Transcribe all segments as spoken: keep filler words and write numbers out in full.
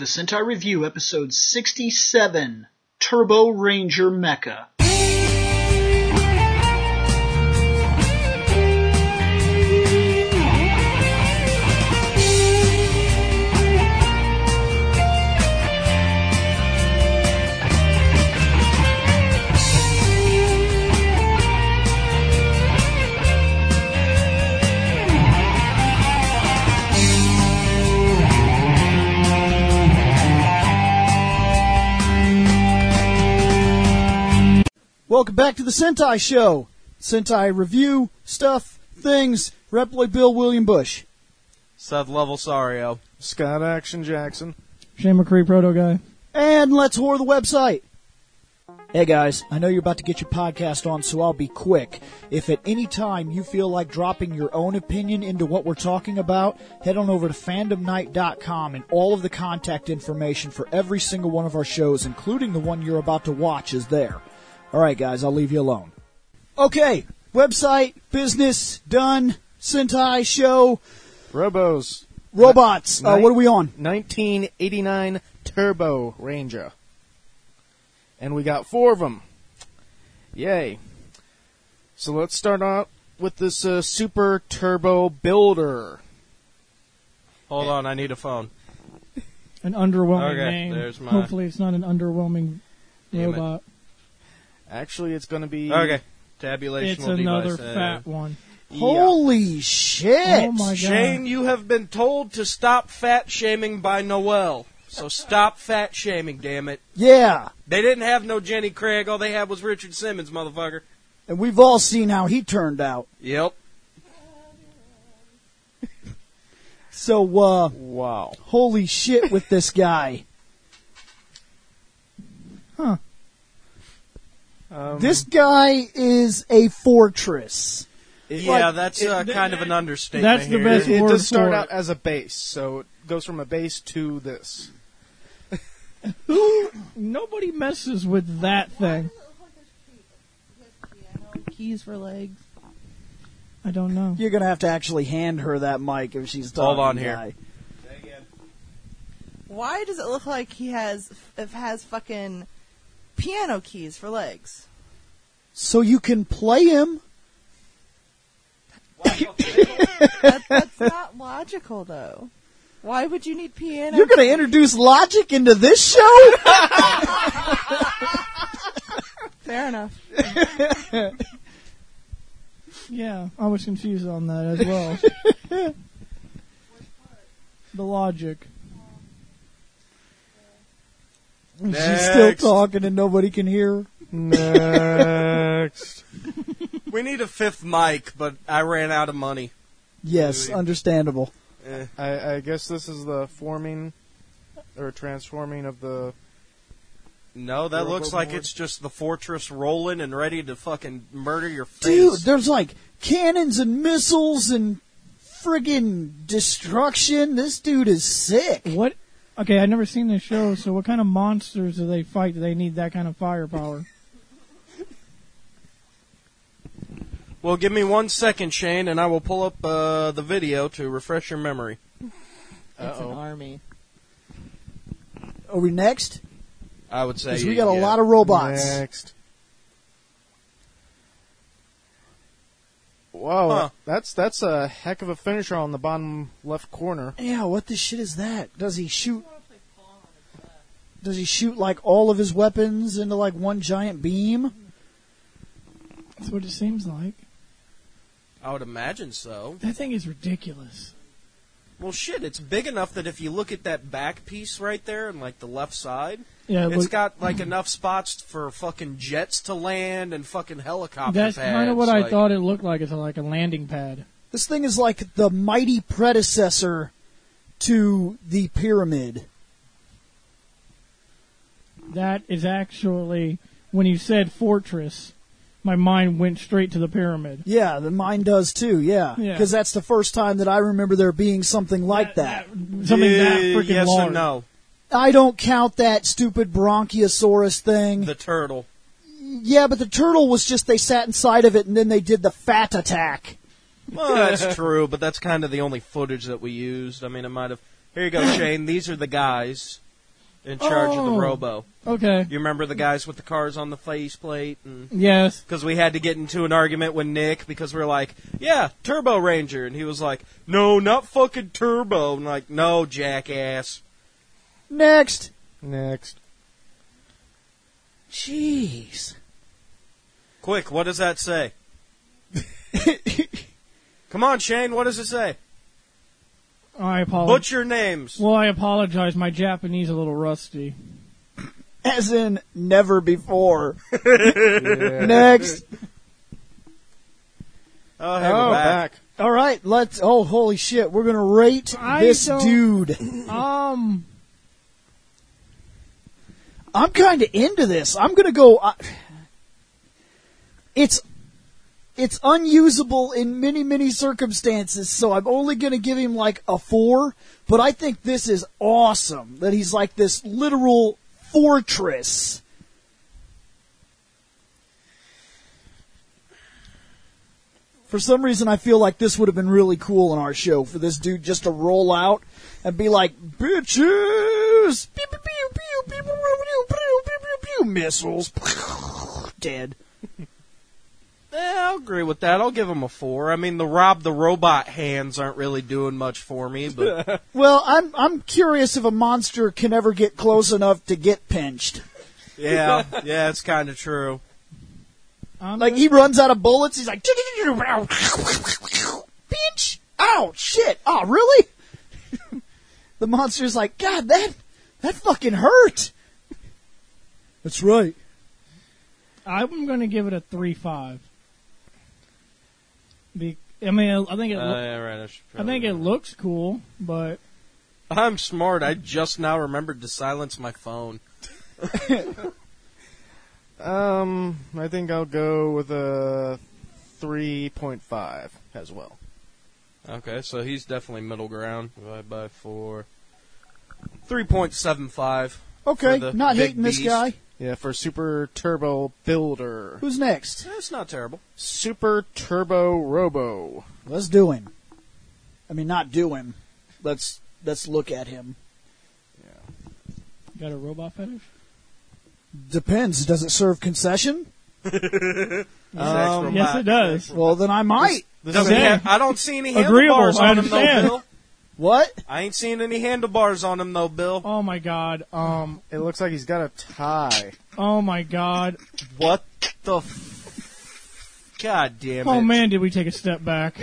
The Sentai Review, episode sixty-seven, Turbo Ranger Mecha. Welcome back to the Sentai Show. Sentai Review, stuff, things, Reploid Bill, William Bush. Seth Level Sario. Scott Action Jackson. Shane McCree, Proto Guy. And let's whore the website. Hey guys, I know you're about to get your podcast on, so I'll be quick. If at any time you feel like dropping your own opinion into what we're talking about, head on over to fandom night dot com and all of the contact information for every single one of our shows, including the one you're about to watch, is there. Alright guys, I'll leave you alone. Okay, website, business, done, Sentai show. Robos. Robots. Uh, what are we on? nineteen eighty-nine Turbo Ranger. And we got four of them. Yay. So let's start out with this uh, Super Turbo Builder. Hold on, I need a phone. An underwhelming Okay, name. there's my- Hopefully it's not an underwhelming Damn it. robot. Actually, it's going to be... Okay, tabulational It's another device. uh, fat one. yeah. Holy shit! Oh my god. Shane, you have been told to stop fat shaming by Noel. So stop fat shaming, damn it. Yeah, They didn't have no Jenny Craig, all they had was Richard Simmons, motherfucker. and we've all seen how he turned out. Yep. So, uh, Wow. holy shit with this guy. Huh. Um, This guy is a fortress. Yeah, Like, that's it- uh, kind of an understatement That's the here. best It, it word does start for out it. as a base, so it goes from a base to this. Who? Nobody messes with that thing. Keys for legs. I don't know. You're gonna have to actually hand her that mic if she's talking. Hold on here. guy. Why does it look like he has it has fucking piano keys for legs? So you can play him. That, that's not logical, though. Why would you need piano? You're gonna keys? introduce logic into this show? Fair enough. Yeah, I was confused on that as well. The logic. She's still Next. talking and nobody can hear her. Next. We need a fifth mic, but I ran out of money. Yes, understandable. Eh. I, I guess this is the forming or transforming of the... No, that Robo looks like board. it's just the fortress rolling and ready to fucking murder your face. Dude, there's like cannons and missiles and friggin' destruction. This dude is sick. What? Okay, I've never seen this show, so what kind of monsters do they fight? Do they need that kind of firepower? Well, give me one second, Shane, and I will pull up uh, the video to refresh your memory. It's an Uh-oh. army. Are we next? I would say Because we got a yeah. lot of robots. Next. Whoa, Huh. that's that's a heck of a finisher on the bottom left corner. Yeah, what the shit is that? Does he shoot? Does he shoot like all of his weapons into like one giant beam? That's what it seems like. I would imagine so. That thing is ridiculous. Well, shit, it's big enough that if you look at that back piece right there and like the left side, Yeah, it's look, got like enough spots for fucking jets to land and fucking helicopter that's pads. kind of what I like- thought it looked like. It's like a landing pad. This thing is like the mighty predecessor to the pyramid. That is actually, when you said fortress, my mind went straight to the pyramid. Yeah, the mine does too, yeah. Yeah. Because that's the first time that I remember there being something like that. Something that Yeah, freaking yes large. and no. I don't count that stupid Bronchiosaurus thing. The turtle. Yeah, but the turtle was just they sat inside of it and then they did the fat attack. Well, that's true, but that's kind of the only footage that we used. I mean, it might have. Here you go, Shane. These are the guys. in charge of the Oh. Robo. Okay. You remember the guys with the cars on the faceplate? And Yes. because we had to get into an argument with Nick because we were like, yeah, Turbo Ranger. And he was like, no, not fucking Turbo. And like, no, jackass. Next. Next. Jeez. Quick, what does that say? Come on, Shane, what does it say? I apologize. Butcher names. Well, I apologize. My Japanese a little rusty. As in never before. Yeah. Next. Oh, hey, Oh, we're back. back. All right, let's. Oh, holy shit! We're gonna rate I this don't- dude. Um, I'm kind of into this. I'm gonna go. Uh, it's it's unusable in many many circumstances, so I'm only gonna give him like a four. But I think this is awesome that he's like this literal fortress. For some reason, I feel like this would have been really cool in our show for this dude just to roll out and be like, bitches! Pew, pew, pew, pew, pew, pew, pew, pew, pew, pew, pew, missiles. Dead. Yeah, I'll agree with that. I'll give him a four. I mean, the Rob the Robot hands aren't really doing much for me, but Well, I'm I'm curious if a monster can ever get close enough to get pinched. yeah, yeah, it's kind of true. I'm Like, he runs out of bullets, he's like, pinch! Ow, shit! Oh, really? The monster's like, God, that, that fucking hurt! That's right. I'm going to give it a three five. Be, I mean, I think it. Uh, Lo- yeah, right. I, should I think probably- it looks cool, but I'm smart. I just now remembered to silence my phone. Um, I think I'll go with a three point five as well. Okay, so he's definitely middle ground. Divide by four. three point seven five. Okay, For the not big hating this beast. guy. Yeah, for Super Turbo Builder. Who's next? That's not terrible. Super Turbo Robo. Let's do him. I mean, not do him. Let's let's look at him. got a robot fetish. Depends. Does it serve concession? Sex Um, Yes, robot. it does. Well, then I might. Doesn't Okay. have- I don't see any Agreeable, handlebars I on him, though, understand. Bill. What? I ain't seen any handlebars on him, though, Bill. Oh my god. Um. It looks like he's got a tie. Oh my god. What the f- God damn it. Oh man, did we take a step back?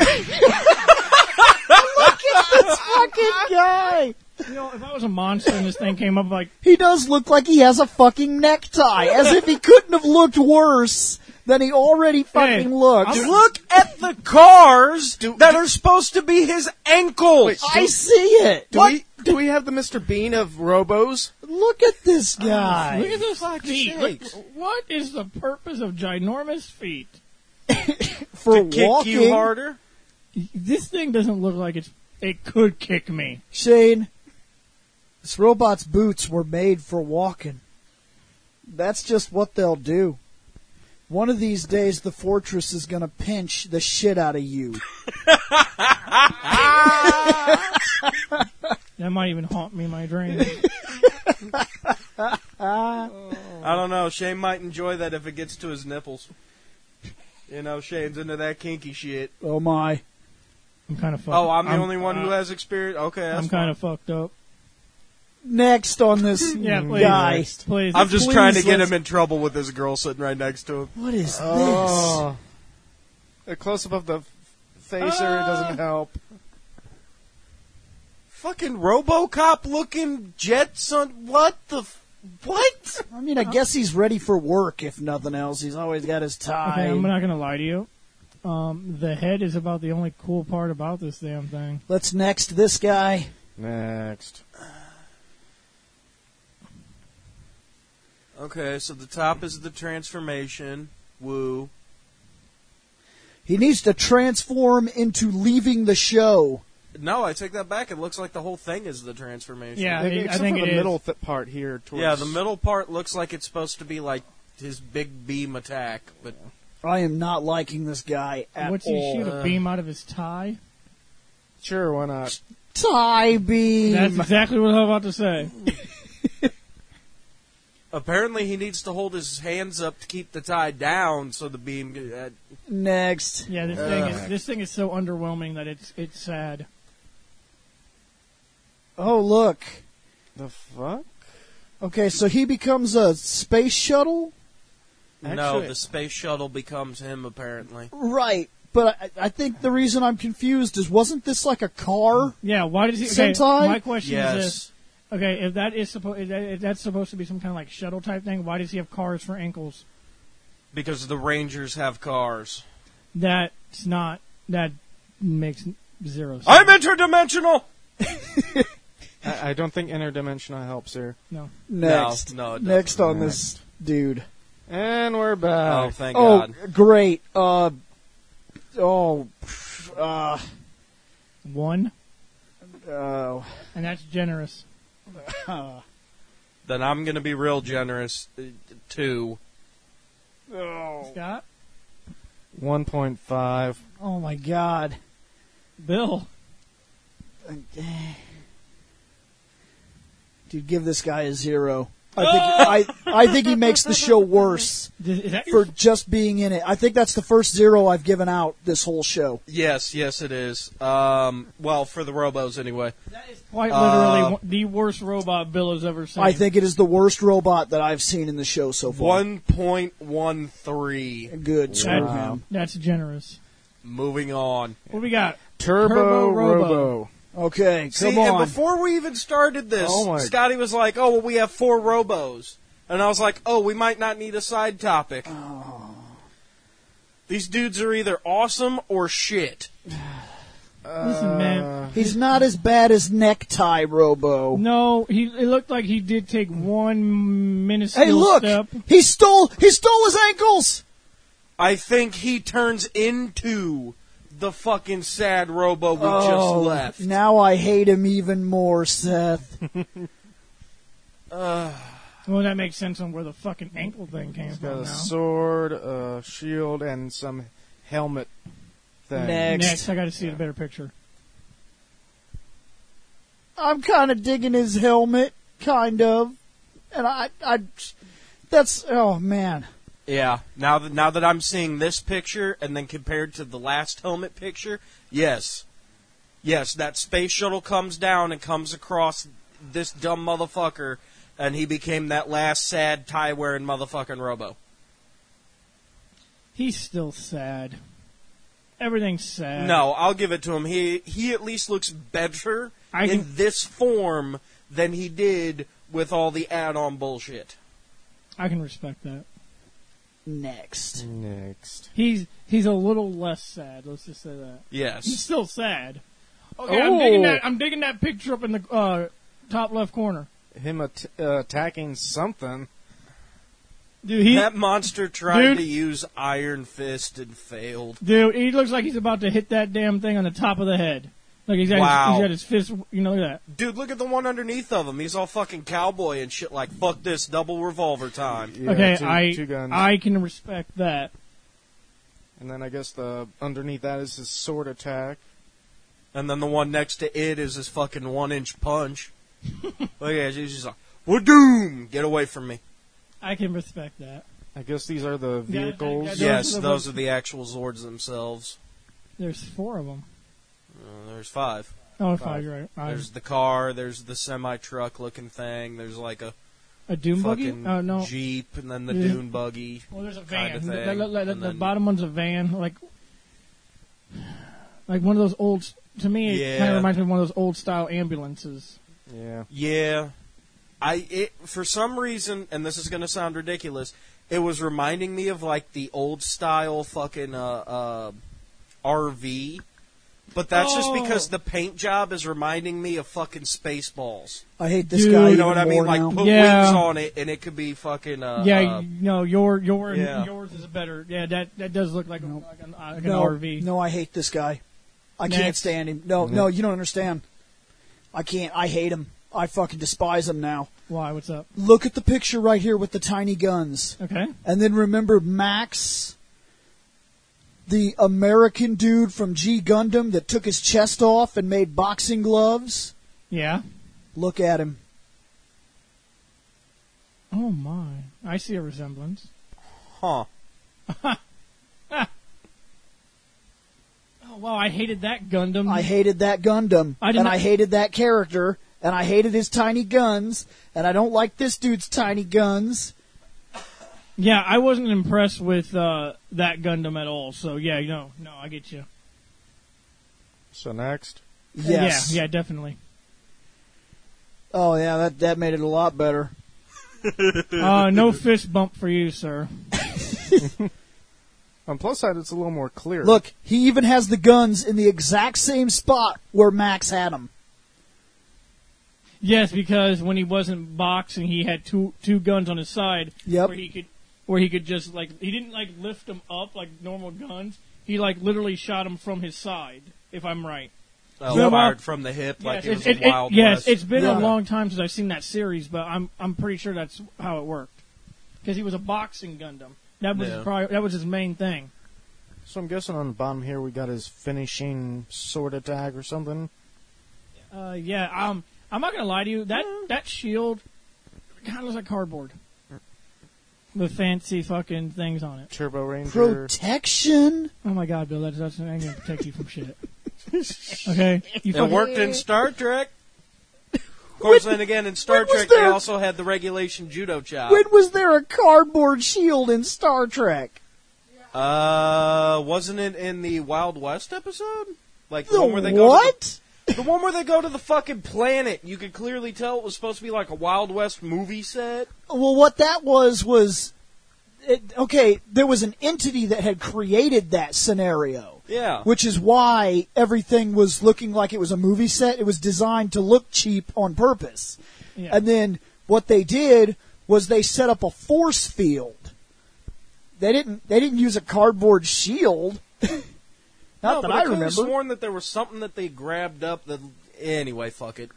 This fucking guy. You know, if I was a monster and this thing came up like, He does look like he has a fucking necktie, as if he couldn't have looked worse than he already fucking Hey, looks. I'm- Look at the cars that are supposed to be his ankles. I see it. Do What? we do we have the Mister Bean of Robos? Look at this guy. look at this feet. Look, sakes. what is the purpose of ginormous feet? For to kick walking, you harder. This thing doesn't look like it's. It could kick me. Shane, this robot's boots were made for walking. That's just what they'll do. One of these days, the fortress is going to pinch the shit out of you. That might even haunt me in my dreams. I don't know. Shane might enjoy that if it gets to his nipples. You know, Shane's into that kinky shit. Oh my. I'm kind of fucked. Oh, I'm the only one who has experience. Okay, that's I'm kind of fucked up. Next on this Yeah, please. guy. Please. I'm just Please, trying to get let's- him in trouble with this girl sitting right next to him. What is Oh, a close up of the facer Ah. doesn't help. Fucking RoboCop looking Jetson. What the? F- what? this? I mean, I guess he's ready for work, if nothing else. He's always got his tie. Okay, I'm not gonna lie to you. Um, the head is about the only cool part about this damn thing. Let's next this guy. Next. Okay, so the top is the transformation. Woo. He needs to transform into leaving the show. No, I take that back. It looks like the whole thing is the transformation. Yeah, it- I Except think for it the is. middle th- part here. Towards Yeah, the middle part looks like it's supposed to be like his big beam attack, but I am not liking this guy at What's he all. shoot a beam out of his tie? Sure, why not? Tie beam. That's exactly what I was about to say. Apparently, he needs to hold his hands up to keep the tie down so the beam. Uh, Next. Yeah, this thing is this thing is so underwhelming that it's it's sad. Oh, look. The fuck? Okay, so he becomes a space shuttle? no, Actually- the space shuttle becomes him. Apparently, Right. But I, I think the reason I'm confused is wasn't this like a car? Yeah, why does he? Okay, Sentai? my question is this: yes. okay, if that is supposed, if, that, if that's supposed to be some kind of like shuttle type thing, why does he have cars for ankles? Because the Rangers have cars. That's not. That makes zero sense. I'm interdimensional. I, I don't think interdimensional helps here. No. Next. No, no, it doesn't. Next on this dude. And we're Oh, back. thank Oh, God. great. Uh, oh, uh, One, oh. and that's generous. Then I'm gonna be real generous. Uh, two. Oh. Scott, one point five. Oh my God. Bill, Dude, give this guy a zero. I think I, I think he makes the show worse is that for your, just being in it. I think that's the first zero I've given out this whole show. Yes, yes, it is. Um, well, for the Robos anyway. quite literally Uh, one- the worst robot Bill has ever seen? I think it is the worst robot that I've seen in the show so far. One point one three. Good. Screw Wow. him. that's generous. Moving on. What we got? Turbo, Turbo Robo. Robo. Okay, come See, on. and before we even started this, Oh my- Scotty was like, "Oh, well, we have four Robos," and I was like, "Oh, we might not need a side topic." These dudes are either awesome or shit. Listen, man. He's not as bad as Necktie Robo. No, he. It looked like he did take one minuscule Hey, look! step. He stole. He stole his ankles. I think he turns into the fucking sad Robo we just Oh, left. now I hate him even more, Seth. Uh, Well, that makes sense on where the fucking ankle thing came Got from. a Now. sword, a shield, and some helmet thing. Next. Next, I got to see a better picture. I'm kind of digging his helmet, kind of, and I, I, that's oh man. yeah. Now that now that I'm seeing this picture and then compared to the last helmet picture, yes, yes, that space shuttle comes down and comes across this dumb motherfucker, and he became that last sad tie wearing motherfucking Robo. He's still sad. Everything's sad. No, I'll give it to him. He he at least looks better I in can- this form than he did with all the add-on bullshit. I can respect that. Next. Next. He's he's a little less sad. Let's just say that. He's Yes. still sad. Okay, I'm digging Oh. that. I'm digging that picture up in the uh, top left corner. Him at- uh, attacking something. Dude, he That monster tried Dude. to use Iron Fist and failed. dude, he looks like he's about to hit that damn thing on the top of the head. Like he's got, Wow. his, he's got his fist. You know, look at that. Dude, look at the one underneath of him. He's all fucking cowboy and shit like, fuck this, double revolver time. Yeah, okay, two, I two guns. I can respect that. And then I guess the underneath that is his sword attack. And then the one next to it is his fucking one inch punch. Look at it, he's just like, Wadoom! Get away from me. I can respect that. I guess these are the Yeah, vehicles. I- I- Yes, are the those ones- are the actual Zords themselves. There's four of them. Uh, there's five. Oh, five. You're right. I, There's the car, there's the semi-truck looking thing, there's like a a doom buggy? fucking Oh no. Jeep, and then the Yeah. dune buggy. Well, there's a kinda van. thing, The, the- the- and the then- bottom one's a van, like like one of those old. To me, it Yeah. kind of reminds me of one of those old style ambulances. Yeah. Yeah. I it for some reason, and this is going to sound ridiculous, it was reminding me of like the old style fucking uh, uh, R V. But that's just Oh. because the paint job is reminding me of fucking Spaceballs. I hate this Dude. guy. You You even know what I mean? more Like now. put Yeah. wings on it, and it could be fucking. Uh, yeah, uh, no, your your yeah. yours is better. Yeah, that that does look like, a, Nope. like, an, like an no, R V. no, I hate this guy. I can't Next. stand him. No, no, you don't understand. I can't. I hate him. I fucking despise him now. Why? What's up? Look at the picture right here with the tiny guns. Okay. And then remember Max, the American dude from G Gundam that took his chest off and made boxing gloves? Yeah. Look at him. Oh Oh my! I see a resemblance. Huh. Oh wow! I hated that Gundam. I hated that Gundam, I did and not- I hated that character, and I hated his tiny guns, and I don't like this dude's tiny guns. Yeah, I wasn't impressed with uh, that Gundam at all. So yeah, no, no, I get you. So next. Yes. Yeah, yeah, definitely. Oh yeah, that that made it a lot better. Uh, no fist bump for you, sir. On plus side, it's a little more clear. Look, he even has the guns in the exact same spot where Max had them. Yes, because when he wasn't boxing, he had two two guns on his side. Yep. Where he could, where he could just like he didn't like lift them up like normal guns. He like literally shot them from his side. If I'm right. Oh, been a while- fired from the hip like yes, it was it- a it- Wild yes, West. it's been Yeah. a long time since I've seen that series, but I'm I'm pretty sure that's how it worked. Because he was a boxing Gundam. That was Yeah. his pri- that was his main thing. So I'm guessing on the bottom here we got his finishing sword attack or something. Uh, yeah. Um, I'm not gonna lie to you. That that shield kind of looks like cardboard with fancy fucking things on it. Turbo Ranger. Protection. Oh my God, Bill, that's that's ain't gonna protect you from shit. Okay, you It fucking- worked in Star Trek. Of course, then again, in Star when was Trek, they there- also had the regulation judo chop. When was there a cardboard shield in Star Trek? Uh, wasn't it in the Wild West episode? Like the, The one where they go what? To the, the one where they go to the fucking planet. You could clearly tell it was supposed to be like a Wild West movie set. Well, what that was was, it, okay, there was an entity that had created that scenario, Yeah. which is why everything was looking like it was a movie set. It was designed to look cheap on purpose. Yeah. And then what they did was they set up a force field. They didn't. They didn't use a cardboard shield. Not no, that but I I could remember. have sworn that there was something that they grabbed up. That anyway, fuck it.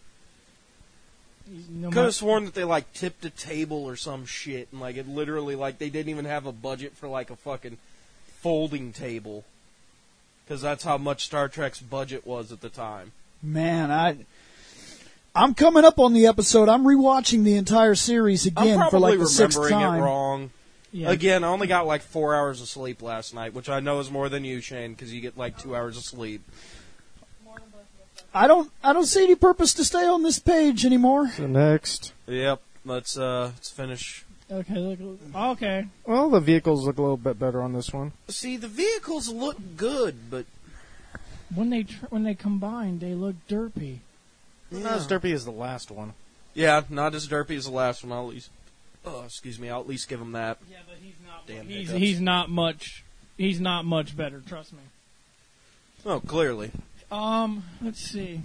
no Could ma- have sworn that they like tipped a table or some shit, and like it literally like they didn't even have a budget for like a fucking folding table, because that's how much Star Trek's budget was at the time. Man, I. I'm coming up on the episode. I'm rewatching the entire series again I'm for probably like the sixth remembering time. it wrong. yeah. Again, I only got like four hours of sleep last night, which I know is more than you, Shane, because you get like two hours of sleep. I don't. I don't see any purpose to stay on this page anymore. So next. Yep. Let's uh, let's finish. Okay, look, look- okay. Well, the vehicles look a little bit better on this one. See, the vehicles look good, but When they tr- when they combine, they look derpy. Not as derpy as the last one. yeah, not as derpy as the last one. I'll at least, oh, excuse me, I'll at least give them that. Yeah, but he's not. Damn he's hiccups. he's not much. He's not much better. Trust me. Oh, clearly. Um, let's see.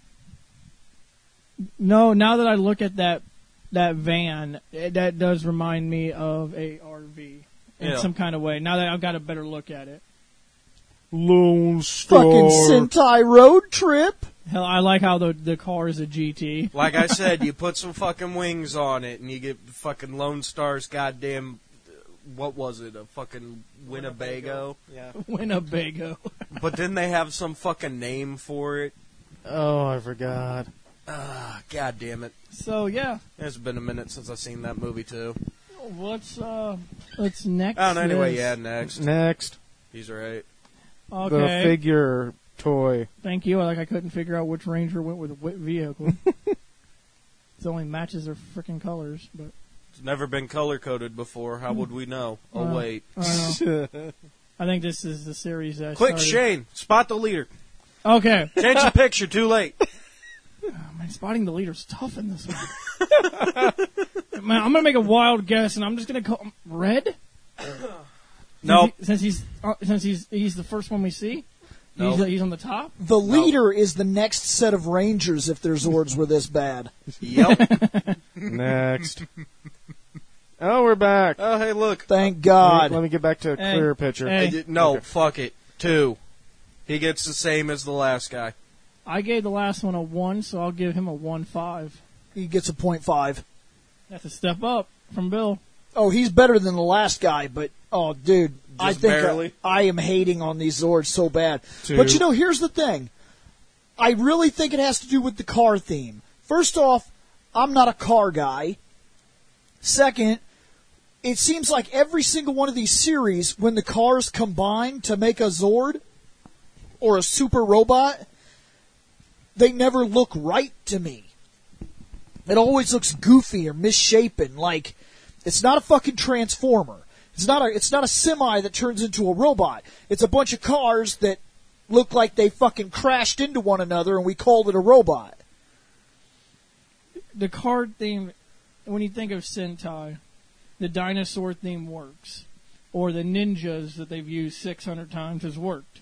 No, now that I look at that that van, it, that does remind me of a R V in Yeah. some kind of way. Now that I've got a better look at it. Lone Star. Fucking Sentai Road Trip. Hell, I like how the the car is a G T. Like I said, you put some fucking wings on it, and you get fucking Lone Star's goddamn. What was it? A fucking Winnebago? Yeah. Winnebago. But didn't they have some fucking name for it? Oh, I forgot. Ah, god damn it. So yeah, It's been a minute since I've seen that movie too. what's uh, what's next? Oh, no, anyway, is- yeah, next. Next, He's right. Okay. the figure toy. Thank you. Like I couldn't figure out which Ranger went with what vehicle. It only matches their freaking colors, but It's never been color coded before. How would we know? Oh, Uh, wait. I don't know. I think this is the series that Quick, started- Shane, spot the leader. Okay. Change the picture, too late. Man, spotting the leader's tough in this one. Man, I'm gonna make a wild guess, and I'm just gonna call him Red. Nope. Since, he, since he's uh, since he's he's the first one we see. He's, Nope. he's on the top. The leader is the next set of Rangers if their Zords were this bad. Yep. Next. Oh, we're back. Oh, hey, look. Thank Let God. me, let me get back to a Hey, clearer picture. hey. I did- no, Okay. fuck it. Two. He gets the same as the last guy. I gave the last one a one, so I'll give him a one five. He gets a point five. That's a step up from Bill. Oh, he's better than the last guy, but oh, dude, I Just think barely? I, I am hating on these Zords so bad. Two. But you know, here's the thing. I really think it has to do with the car theme. First off, I'm not a car guy. Second, it seems like every single one of these series, when the cars combine to make a Zord or a super robot, they never look right to me. It always looks goofy or misshapen, like it's not a fucking transformer. It's not a it's not a semi that turns into a robot. It's a bunch of cars that look like they fucking crashed into one another and we called it a robot. The card theme, when you think of Sentai, the dinosaur theme works. Or the ninjas that they've used six hundred times has worked.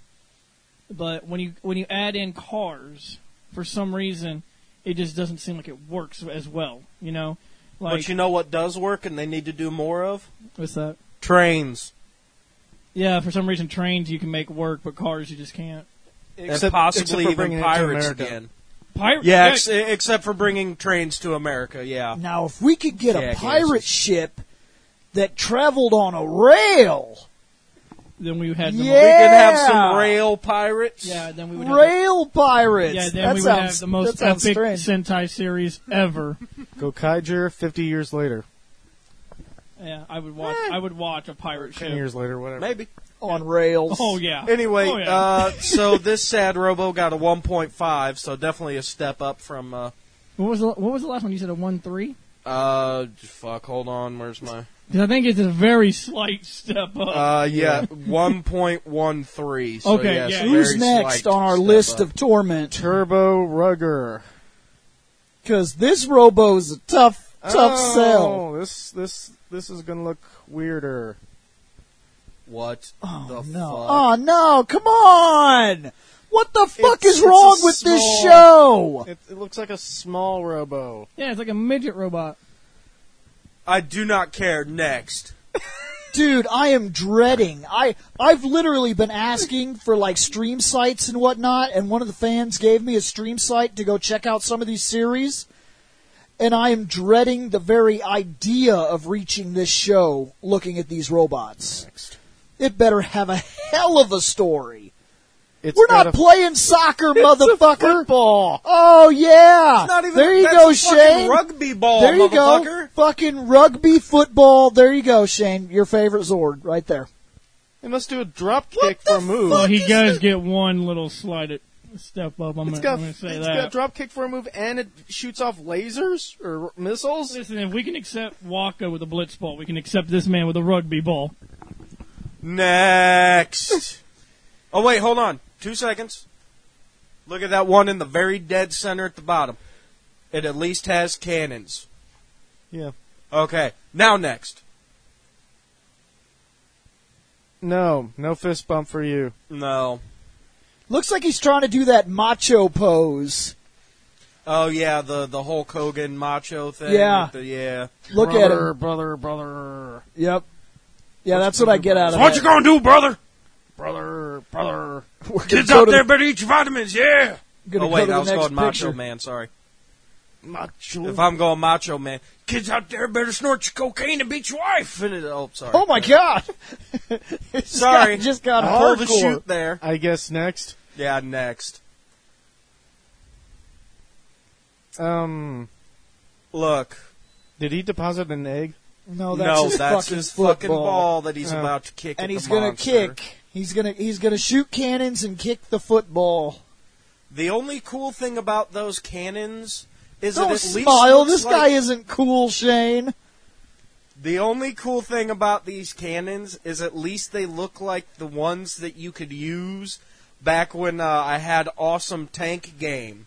But when you when you add in cars, for some reason, it just doesn't seem like it works as well, you know? Like, But you know what does work and they need to do more of? what's that? Trains. Yeah, for some reason trains you can make work, but cars you just can't. And possibly for even bringing it to pirates America. again. Pirate, Yeah, ex- except for bringing trains to America, yeah. Now, if we could get Yeah, a pirate gases. ship that traveled on a rail, then we had the Yeah. We could have some rail pirates. yeah, then we would have rail pirates. yeah, then that we would sounds, have the most that sounds epic strange. Sentai series ever. Gokaiger fifty years later. Yeah, I would watch. I would watch a pirate ten show. years later, whatever. Maybe. On rails. Oh yeah. Anyway, Oh, yeah. uh, so this sad robo got a one point five, so definitely a step up from, uh, What was the What was the last one? You said a one three. uh, fuck, hold on, where's my, Because I think it's a very slight step up. uh, yeah, one point one three. So Okay, yes, yeah. very Who's next slight on our step list up. of torment? Turbo Rugger. Because this robo's a tough, tough oh, sell. This this this is gonna look weirder. What Oh, the no. fuck? Oh, no. Come on. What the fuck It's- is it's wrong a with this small- show? It, it looks like a small robo. yeah, it's like a midget robot. I do not care. Next. Dude, I am dreading. I, I've literally been asking for like stream sites and whatnot, and one of the fans gave me a stream site to go check out some of these series. And I am dreading the very idea of reaching this show looking at these robots. It better have a hell of a story. It's We're got not a- playing soccer, motherfucker. football. Oh yeah. It's not even, there you that's go, a fucking Shane. rugby ball, There you motherfucker. go. Fucking rugby football. There you go, Shane. Your favorite Zord right there. It must do a drop kick for a move. Well, he does get one little slight at- step up. I'm It's gonna, got I'm gonna say it's that. got drop kick for a move, and it shoots off lasers or missiles. Listen, if we can accept Waka with a blitz ball, we can accept this man with a rugby ball. Next. Oh, wait, hold on. Two seconds. Look at that one in the very dead center at the bottom. It at least has cannons. Yeah. Okay, now next. No, no fist bump for you. No. Looks like he's trying to do that macho pose. Oh, yeah, the, the Hulk Hogan macho thing. Yeah. with The, yeah. Look brother, at him. brother, brother, Yep. Yeah, that's what I get out of What it. you gonna do, brother? brother, brother. We're gonna Kids go out to there the- better eat your vitamins, yeah! gonna Oh, go wait, to the I was next going picture. Macho Man, sorry. Macho. If I'm going Macho Man, kids out there better snort your cocaine and beat your wife. And it, oh, sorry. Oh my god! It just Sorry. got, just got All the hardcore. shoot there. I guess next. Yeah, next. Um, Look. did he deposit an egg? No, that's no, his that's fucking his football. fucking ball that he's Oh. about to kick And at he's the gonna monster. kick. He's gonna he's gonna shoot cannons and kick the football. The only cool thing about those cannons is Don't that at least smile. looks This like, guy isn't cool, Shane. The only cool thing about these cannons is at least they look like the ones that you could use back when uh, I had Awesome Tank Game.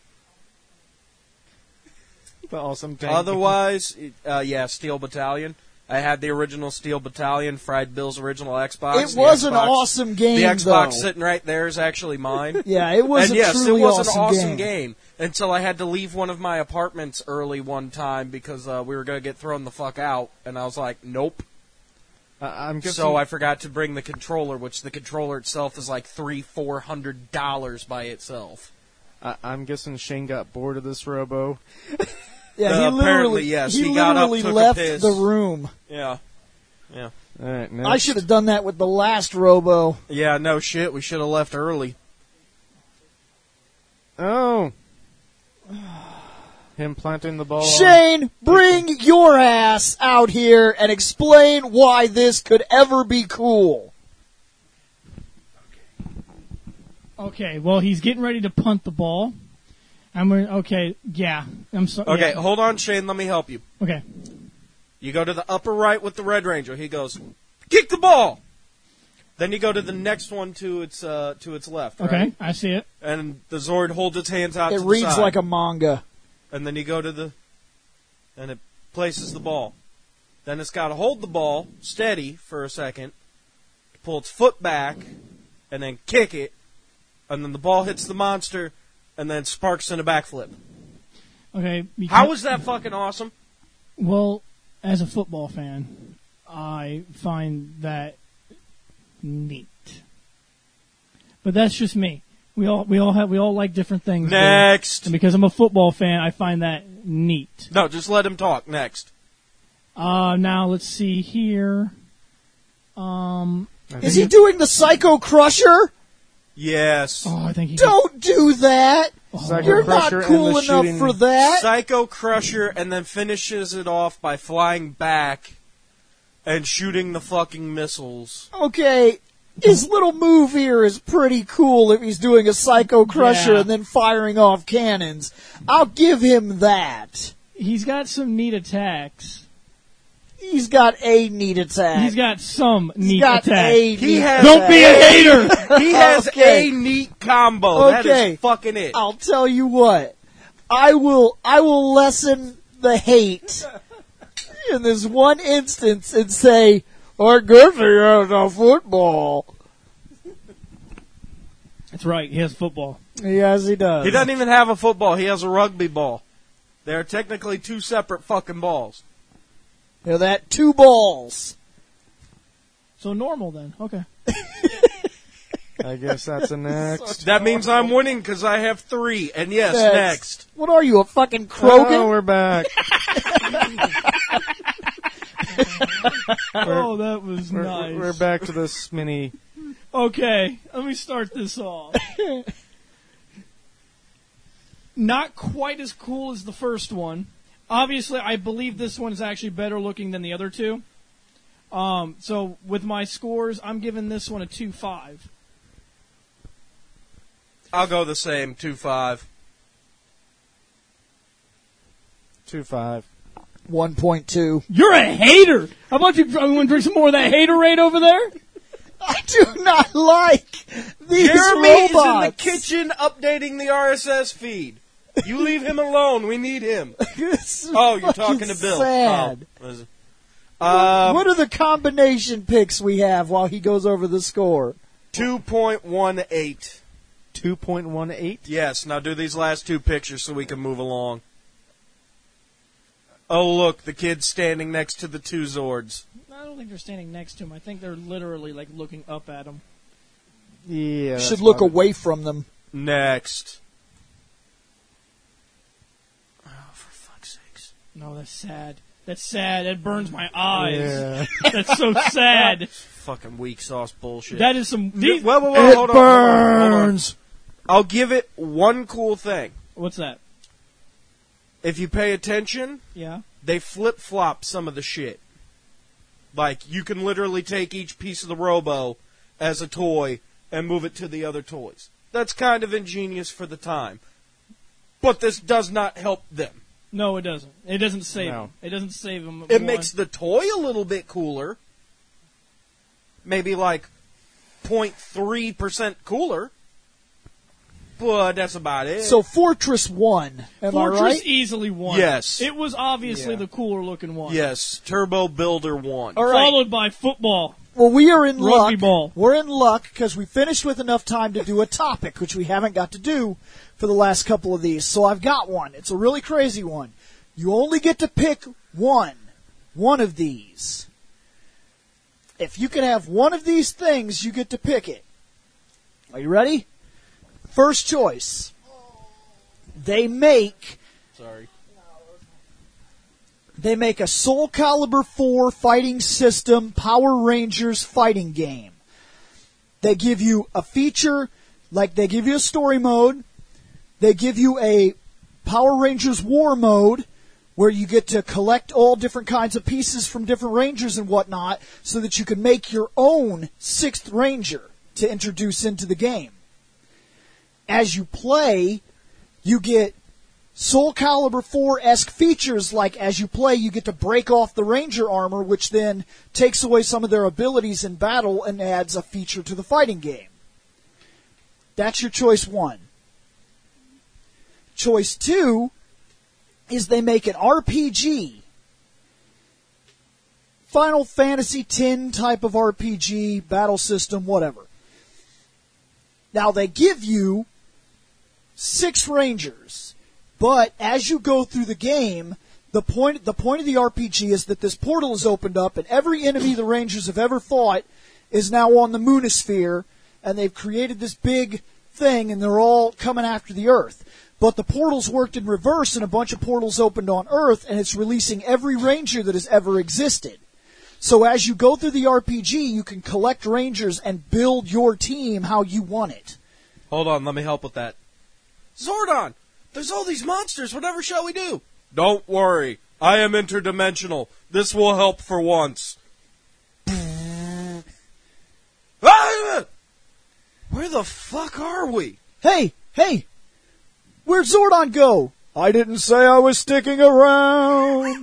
The awesome tank. Otherwise, it- uh, yeah, Steel Battalion. I had the original Steel Battalion, Fried Bill's original Xbox. It The was an Xbox- awesome game, The Xbox though. sitting right there is actually mine. Yeah, it was and a yes, truly it was awesome, an awesome game. game. Until I had to leave one of my apartments early one time because uh, we were going to get thrown the fuck out, and I was like, nope. Uh, I'm guessing. So I forgot to bring the controller, which the controller itself is like three, four hundred dollars by itself. I, I'm guessing Shane got bored of this robo. Yeah, Uh, he apparently, literally, yes. he He got up, literally took a left piss. the room. Yeah, yeah, All right, next. I should have done that with the last Robo. yeah. No shit, we should have left early. Oh, Him planting the ball. on- Shane, bring your ass out here and explain why this could ever be cool. Okay, well, he's getting ready to punt the ball. I'm gonna, okay, yeah. I'm sorry. Okay, yeah. hold on, Shane. Let me help you. Okay. You go to the upper right with the Red Ranger. He goes, kick the ball. Then you go to the next one to its uh, to its left. Okay, Right? I see it. And the Zord holds its hands out. It to the reads side. like a manga. And then you go to the, and it places the ball. Then it's got to hold the ball steady for a second, pull its foot back, and then kick it, and then the ball hits the monster, and then sparks in a backflip. Okay. because- How is that fucking awesome? Well, as a football fan, I find that neat. But that's just me. We all we all have we all like different things. there. Next. And because I'm a football fan, I find that neat. No, just let him talk. Next. Uh, now let's see here. Um, I Is think he it- doing the Psycho Crusher? Yes. oh, I think he. Don't do that. Psycho You're not Crusher and cool the enough shooting- for that. Psycho Crusher, and then finishes it off by flying back and shooting the fucking missiles. Okay, his little move here is pretty cool if he's doing a Psycho Crusher Yeah. and then firing off cannons. I'll give him that. He's got some neat attacks. He's got a neat attack. He's got some He's neat got attacks. a He neat has- Don't be a attack. hater. He has Okay. a neat combo. That Okay. is fucking it. I'll tell you what. I will I will lessen the hate in this one instance and say, I guess he has a football. That's right. He has football. Yes, he does. He doesn't even have a football. He has a rugby ball. They are technically two separate fucking balls. Now that two balls. So normal then. Okay. I guess that's a next. That means I'm winning because I have three. And yes, Next. next. What are you, a fucking Krogan? Oh, we're back. Oh, that was We're, nice. we're back to this mini. Okay, let me start this off. Not quite as cool as the first one. Obviously, I believe this one is actually better looking than the other two. Um, so with my scores, I'm giving this one a two five. I'll go the same, two five. Two five. one point two. You're a hater. How about you? I want to drink some more of that haterade over there. I do not like these Jeremy robots. is in the kitchen updating the R S S feed. You leave him alone. We need him. This is Oh, you're fucking talking to Bill. Sad. Oh. Was it- Um, What are the combination picks we have while he goes over the score? two point one eight. two point one eight. Yes, now do these last two pictures so we can move along. Oh, look, the kid's standing next to the two Zords. I don't think they're standing next to him. I think they're literally like looking up at him. Yeah. that's Should look probably- away from them. Next. Oh, for fuck's sakes. No, that's sad. That's sad. That burns my eyes. Yeah. That's so sad. Fucking weak sauce bullshit. That is some. Whoa, These, whoa, whoa, hold on, hold on, hold on. Burns. I'll give it one cool thing. what's that? If you pay attention, Yeah. they flip-flop some of the shit. Like, you can literally take each piece of the Robo as a toy and move it to the other toys. That's kind of ingenious for the time. But this does not help them. No, it doesn't. It doesn't save No. him. It doesn't save him. It one. makes the toy a little bit cooler. Maybe like zero point three percent cooler. But that's about it. So Fortress won. Am Fortress I right? easily won. Yes. It was obviously Yeah. the cooler looking one. yes, Turbo Builder won. All right. Followed by football. Well, we are in Rugby luck. ball. We're in luck because we finished with enough time to do a topic, which we haven't got to do for the last couple of these. So I've got one. It's a really crazy one. You only get to pick one. One of these. If you can have one of these things, you get to pick it. Are you ready? First choice. They make Sorry. They make a Soul Calibur four fighting system Power Rangers fighting game. They give you a feature, like they give you a story mode. They give you a Power Rangers War Mode, where you get to collect all different kinds of pieces from different Rangers and whatnot, so that you can make your own sixth Ranger to introduce into the game. As you play, you get Soul Calibur four-esque features, like as you play, you get to break off the Ranger armor, which then takes away some of their abilities in battle and adds a feature to the fighting game. That's your choice one. Choice two is they make an R P G. Final Fantasy X type of R P G, battle system, whatever. Now they give you six Rangers, but as you go through the game, the point the point of the R P G is that this portal is opened up, and every enemy the Rangers have ever fought is now on the Moonosphere, and they've created this big thing, and they're all coming after the Earth. But the portals worked in reverse, and a bunch of portals opened on Earth, and it's releasing every Ranger that has ever existed. So as you go through the R P G, you can collect Rangers and build your team how you want it. Hold on, let me help with that. Zordon, there's all these monsters. Whatever shall we do? Don't worry. I am interdimensional. This will help for once. Ah! Where the fuck are we? Hey, hey! Where'd Zordon go? I didn't say I was sticking around.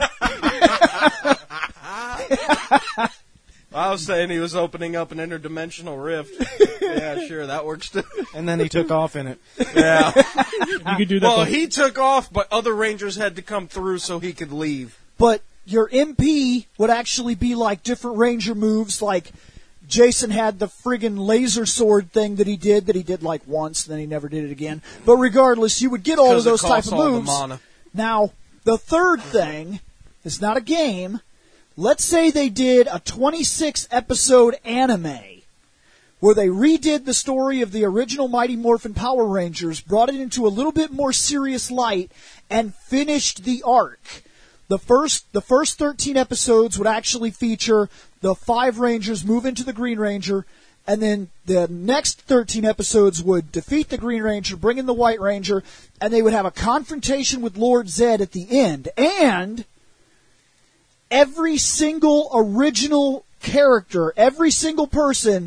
I was saying he was opening up an interdimensional rift. Yeah, sure, that works too. And then he took off in it. Yeah. You could do that. Well, for- he took off, but other Rangers had to come through so he could leave. But your M P would actually be like different Ranger moves, like Jason had the friggin' laser sword thing that he did, that he did like once, then he never did it again. But regardless, you would get all of 'Cause it those type costs of all the moves. mana. Now, the third thing is not a game. Let's say they did a twenty-six episode anime where they redid the story of the original Mighty Morphin Power Rangers, brought it into a little bit more serious light, and finished the arc. The first, the first thirteen episodes would actually feature the five Rangers move into the Green Ranger, and then the next thirteen episodes would defeat the Green Ranger, bring in the White Ranger, and they would have a confrontation with Lord Zed at the end. And every single original character, every single person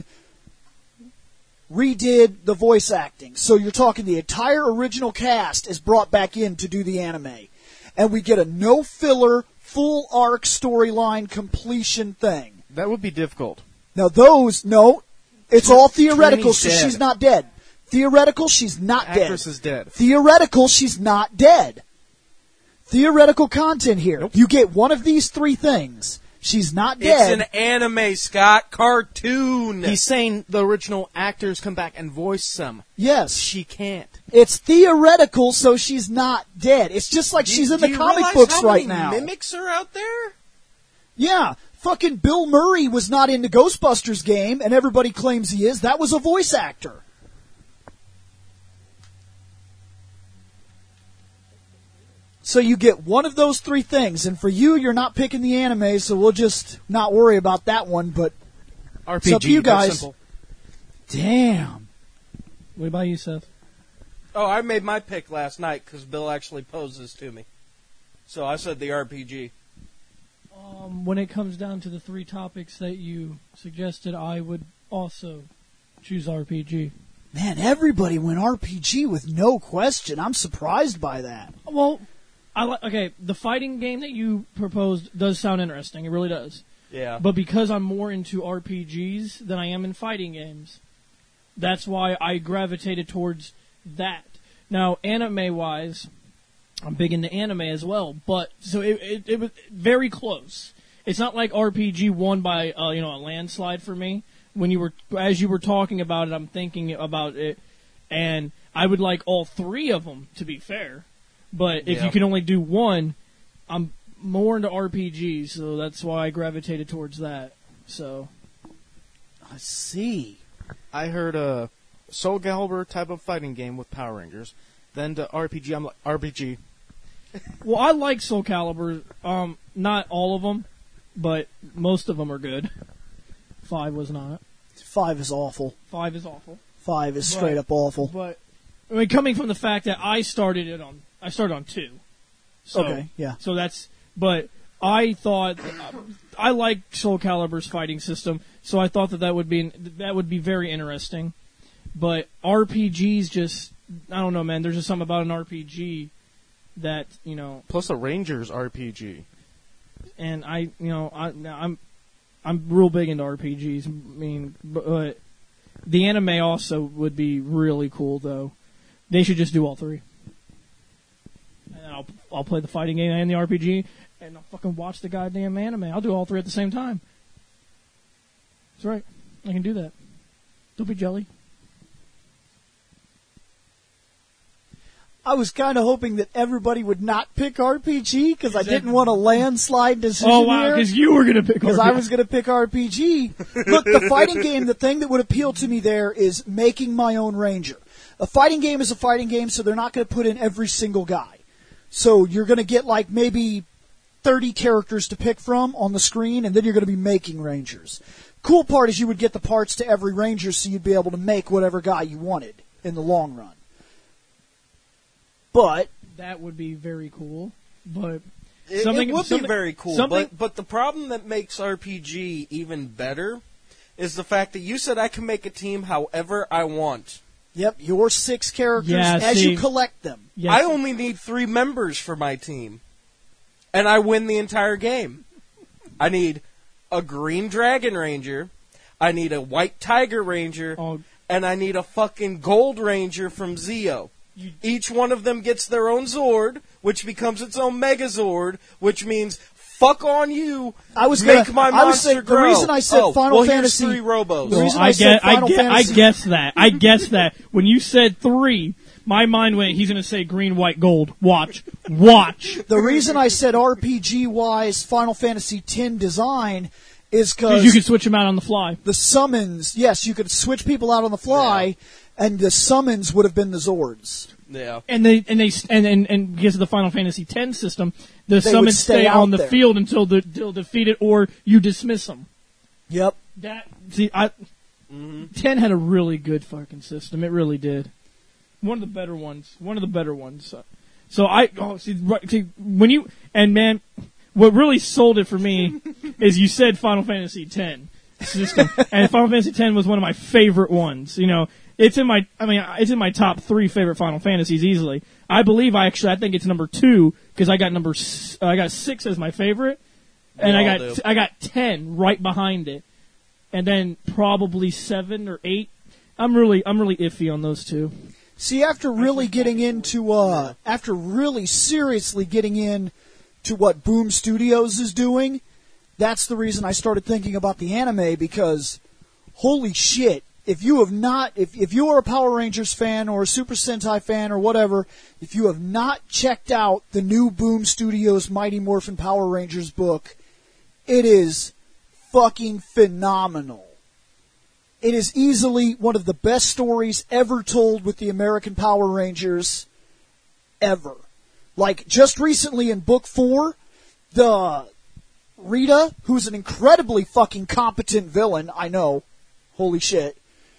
redid the voice acting. So you're talking the entire original cast is brought back in to do the anime. And we get a no-filler, full arc storyline completion thing. That would be difficult. Now those, no, it's all theoretical, Trini's so dead. she's not dead. Theoretical, she's not dead. Actress is dead. Theoretical, she's not dead. Theoretical content here. Nope. You get one of these three things. She's not dead. It's an anime, Scott. Cartoon. He's saying the original actors come back and voice them. Yes. She can't. It's theoretical, so she's not dead. It's just like Do- she's in do the you comic realize books how right many now. Mimics are out there? Yeah. Fucking Bill Murray was not in the Ghostbusters game, and everybody claims he is. That was a voice actor. So you get one of those three things, and for you, you're not picking the anime, so we'll just not worry about that one, but R it's P G. up to you that's guys. simple. Damn. What about you, Seth? Oh, I made my pick last night because Bill actually posed this to me. So I said the R P G. Um, when it comes down to the three topics that you suggested, I would also choose R P G. Man, everybody went R P G with no question. I'm surprised by that. Well, I li- okay. The fighting game that you proposed does sound interesting. It really does. Yeah. But because I'm more into R P Gs than I am in fighting games, that's why I gravitated towards that. Now, anime-wise, I'm big into anime as well, but so it, it, it was very close. It's not like R P G won by uh, you know a landslide for me. When you were as you were talking about it, I'm thinking about it, and I would like all three of them to be fair. But if Yeah. you can only do one, I'm more into R P Gs, so that's why I gravitated towards that. So I see. I heard a Soul Calibur type of fighting game with Power Rangers. Then to R P G, I'm like, R P G. Well, I like Soul Calibur. Um, not all of them, but most of them are good. Five was not. Five is awful. Five is awful. Five is But- straight up awful. But I mean, coming from the fact that I started it on I started on two. So, Okay, yeah. So that's, but I thought, I like Soul Calibur's fighting system, so I thought that that would be, that would be very interesting. But R P Gs just, I don't know, man, there's just something about an R P G that, you know. Plus a Rangers R P G. And I, you know, I, I'm, I'm real big into R P Gs. I mean, but the anime also would be really cool, though. They should just do all three. And I'll, I'll play the fighting game and the R P G, and I'll fucking watch the goddamn anime. I'll do all three at the same time. That's right. I can do that. Don't be jelly. I was kind of hoping that everybody would not pick R P G because I didn't want a landslide decision Oh, wow, here. because you were going to pick Because I was going to pick R P G. Look, the fighting game, the thing that would appeal to me there is making my own ranger. A fighting game is a fighting game, so they're not going to put in every single guy. So you're going to get like maybe thirty characters to pick from on the screen, and then you're going to be making rangers. Cool part is you would get the parts to every ranger, so you'd be able to make whatever guy you wanted in the long run. But That would be very cool, but It, something it would something, be very cool, something, but but the problem that makes R P G even better is the fact that you said I can make a team however I want. Yep, your six characters Yeah, as see- you collect them. yes, I only need three members for my team, and I win the entire game. I need a green dragon ranger, I need a white tiger ranger, Oh, and I need a fucking gold ranger from Zeo. Each one of them gets their own Zord, which becomes its own Megazord, which means fuck on you. I was make gonna, my I was monster saying, grow. the reason I said oh, Final well, Fantasy. Here's three Robos. The reason I, I said get, I, Final get, I Fantasy- guess that. I guess that. When you said three, my mind went, he's going to say green, white, gold. Watch. Watch. The reason I said R P G-wise Final Fantasy X design is Because because you can switch them out on the fly. the summons, yes, you could switch people out on the fly, and the summons would have been the Zords. Yeah. And they and they and and, and because of the Final Fantasy X system, the would summons stay stay out on the there. field until the until defeated or you dismiss them. Yep. That see, I ten had a really good fucking system. It really did. One of the better ones. One of the better ones. So I oh see, right, see when you and man, what really sold it for me is you said Final Fantasy X system, and Final Fantasy X was one of my favorite ones. You know, it's in my I mean it's in my top three favorite Final Fantasies easily. I believe I actually I think it's number two because I got number s- I got six as my favorite, and We I all got do. I got ten right behind it. And then probably seven or eight. I'm really, I'm really iffy on those two. See, after really getting into, uh, after really seriously getting in to what Boom Studios is doing, that's the reason I started thinking about the anime because, holy shit, if you have not, if, if you are a Power Rangers fan or a Super Sentai fan or whatever, if you have not checked out the new Boom Studios Mighty Morphin Power Rangers book, it is fucking phenomenal. It is easily one of the best stories ever told with the American Power Rangers ever. Like, just recently in book four, the Rita, who's an incredibly fucking competent villain, I know, holy shit,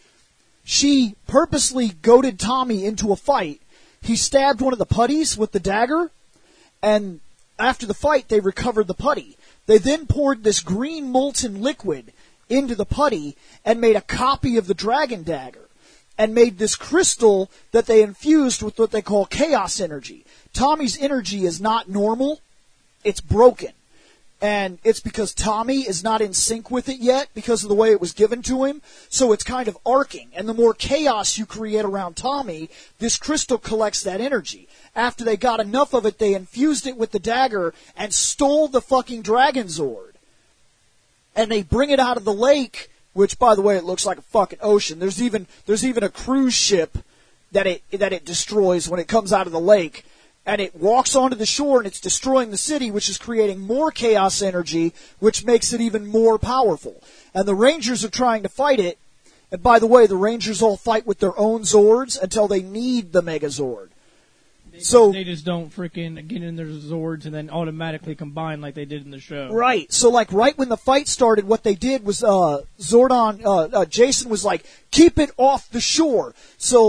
she purposely goaded Tommy into a fight. He stabbed one of the putties with the dagger, and after the fight, they recovered the putty. They then poured this green molten liquid into the putty and made a copy of the dragon dagger and made this crystal that they infused with what they call chaos energy. Tommy's energy is not normal. It's broken. And it's because Tommy is not in sync with it yet because of the way it was given to him. So it's kind of arcing. And the more chaos you create around Tommy, this crystal collects that energy. After they got enough of it, they infused it with the dagger and stole the fucking Dragon Zord. And they bring it out of the lake, which, by the way, it looks like a fucking ocean. There's even there's even a cruise ship that it that it destroys when it comes out of the lake. And it walks onto the shore and it's destroying the city, which is creating more chaos energy, which makes it even more powerful. And the Rangers are trying to fight it. And by the way, the Rangers all fight with their own Zords until they need the Megazord. They, So- they just don't freaking get in their Zords and then automatically combine like they did in the show. Right. So, like, right when the fight started, what they did was uh, Zordon, uh, uh, Jason was like, keep it off the shore. So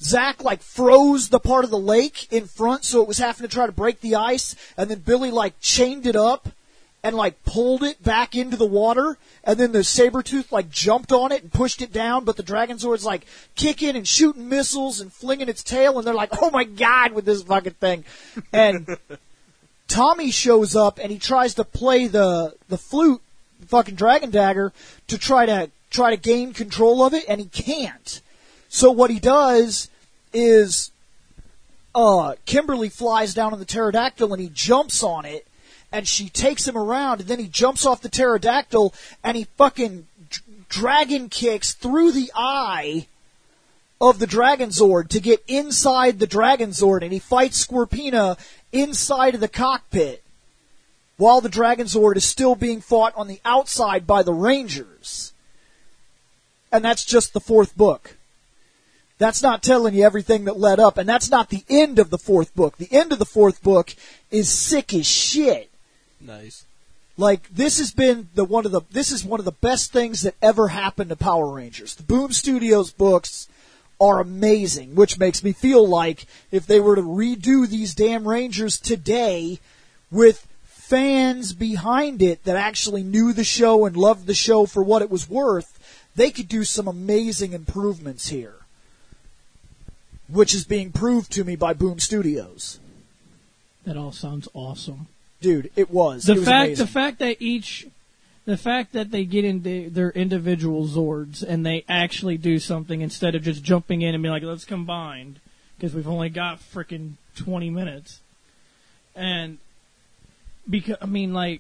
Zach, like, froze the part of the lake in front, so it was having to try to break the ice, and then Billy, like, chained it up and, like, pulled it back into the water, and then the Sabretooth, like, jumped on it and pushed it down, but the Dragon Zord's, like, kicking and shooting missiles and flinging its tail, and they're like, oh my god, with this fucking thing. And Tommy shows up, and he tries to play the, the flute, fucking Dragon Dagger, to try to, try to gain control of it, and he can't. So what he does is, uh, Kimberly flies down on the pterodactyl and he jumps on it, and she takes him around, and then he jumps off the pterodactyl and he fucking d- dragon kicks through the eye of the Dragon Zord to get inside the Dragon Zord, and he fights Scorpina inside of the cockpit while the Dragon Zord is still being fought on the outside by the Rangers. And that's just the fourth book. That's not telling you everything that led up, and that's not the end of the fourth book. The end of the fourth book is sick as shit. Nice. Like, this has been the one of the this is one of the best things that ever happened to Power Rangers. The Boom Studios books are amazing, which makes me feel like if they were to redo these damn Rangers today with fans behind it that actually knew the show and loved the show for what it was worth, they could do some amazing improvements here, which is being proved to me by Boom Studios. That all sounds awesome. Dude, it was. The it was fact, amazing. the fact that each, the fact that they get into their individual Zords and they actually do something instead of just jumping in and being like, let's combine, because we've only got freaking twenty minutes. And, because, I mean, like,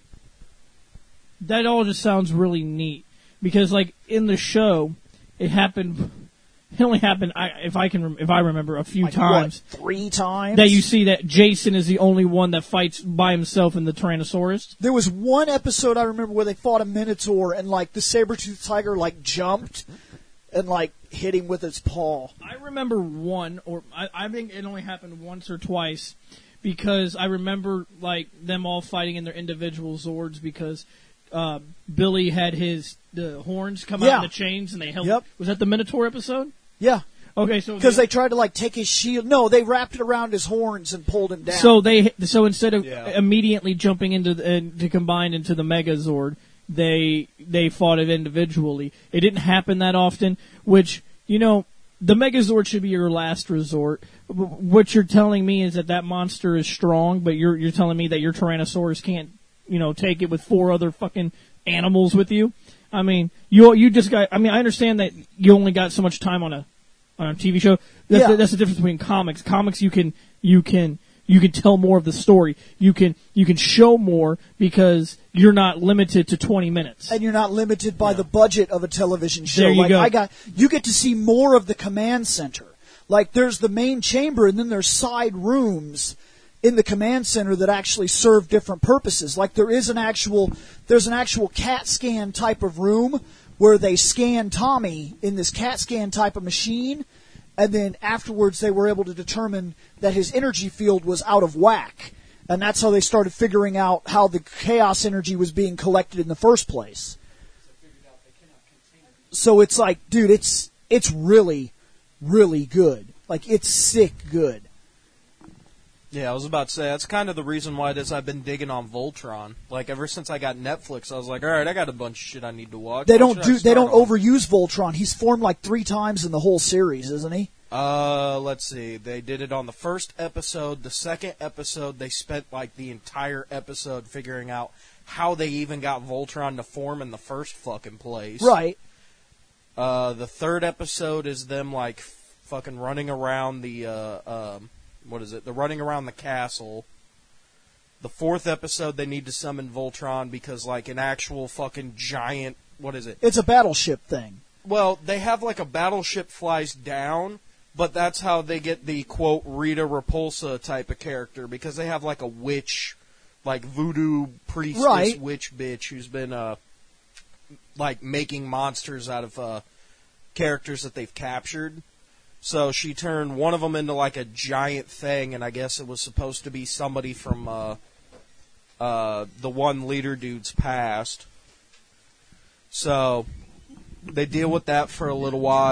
that all just sounds really neat. Because, like, in the show, it happened, it only happened, I, if I can, if I remember, a few like, times. What, three times? That you see that Jason is the only one that fights by himself in the Tyrannosaurus. There was one episode I remember where they fought a Minotaur and, like, the saber-toothed tiger, like, jumped and, like, hit him with its paw. I remember one, or I, I think it only happened once or twice, because I remember, like, them all fighting in their individual Zords because uh, Billy had his the horns come Yeah. out in the chains and they held. Yep. Was that the Minotaur episode? Yeah. Okay, so Because they tried to, like, take his shield. No, they wrapped it around his horns and pulled him down. So they so instead of Yeah. immediately jumping into the, uh, to combine into the Megazord, they they fought it individually. It didn't happen that often, which, you know, the Megazord should be your last resort. W- What you're telling me is that that monster is strong, but you're you're telling me that your Tyrannosaurus can't, you know, take it with four other fucking animals with you. I mean, you you just got. I mean, I understand that you only got so much time on a on a T V show. That's, Yeah. the, that's the difference between comics. Comics, you can you can you can tell more of the story. You can you can show more because you're not limited to twenty minutes. And you're not limited by the budget of a television show. There you like go. I got, you get to see more of the command center. Like there's the main chamber, and then there's side rooms in the command center that actually serve different purposes. Like there is an actual, there's an actual CAT scan type of room where they scan Tommy in this CAT scan type of machine, and then afterwards they were able to determine that his energy field was out of whack. And that's how they started figuring out how the chaos energy was being collected in the first place. So it's like, dude, it's it's really, really good. Like, it's sick good. Yeah, I was about to say, that's kind of the reason why it is I've been digging on Voltron. Like, ever since I got Netflix, I was like, alright, I got a bunch of shit I need to watch. They What don't should I do. They start don't on? overuse Voltron. He's formed like three times in the whole series, isn't he? Uh, let's see. They did it on the first episode. The second episode, they spent like the entire episode figuring out how they even got Voltron to form in the first fucking place. Right. Uh, the third episode is them like fucking running around the uh, um, what is it? They're running around the castle. The fourth episode, they need to summon Voltron because like an actual fucking giant. What is it? It's a battleship thing. Well, they have like a battleship flies down, but that's how they get the quote Rita Repulsa type of character because they have like a witch, like voodoo priestess Right. witch bitch who's been uh like making monsters out of uh characters that they've captured. So she turned one of them into like a giant thing, and I guess it was supposed to be somebody from uh uh the one leader dude's past. So they deal with that for a little while,